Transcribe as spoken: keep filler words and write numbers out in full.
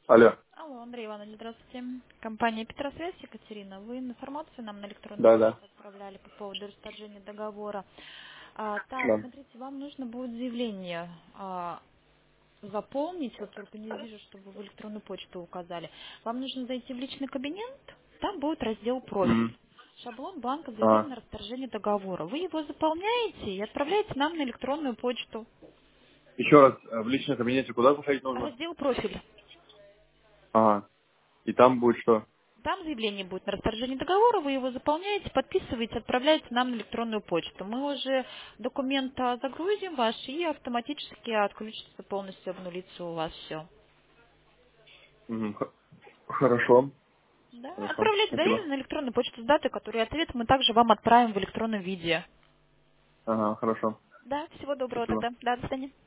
Алло. Алло, Андрей Иванович, здравствуйте. Компания Петросвязь, Екатерина. Вы информацию нам на электронную Да, да. почту отправляли по поводу расторжения договора. А, так, Да. смотрите, вам нужно будет заявление а, заполнить, вот только не вижу, чтобы вы в электронную почту указали. Вам нужно зайти в личный кабинет, там будет раздел «Профиль». М. Шаблон бланка заявления А. на расторжение договора. Вы его заполняете и отправляете нам на электронную почту. Еще раз, э, в личном кабинете куда заходить нужно? Раздел «Профиль». Ага. И там будет что? Там заявление будет на расторжение договора, вы его заполняете, подписываете, отправляете нам на электронную почту. Мы уже документ а, загрузим ваш и автоматически отключится, полностью обнулится у вас все. Мгм. Х- Хорошо. Да, Хорошо. отправляйте Спасибо. заявление на электронную почту с датой, которую ответ мы также вам отправим в электронном виде. Ага, хорошо. Да, всего доброго Спасибо. тогда. Да, до свидания.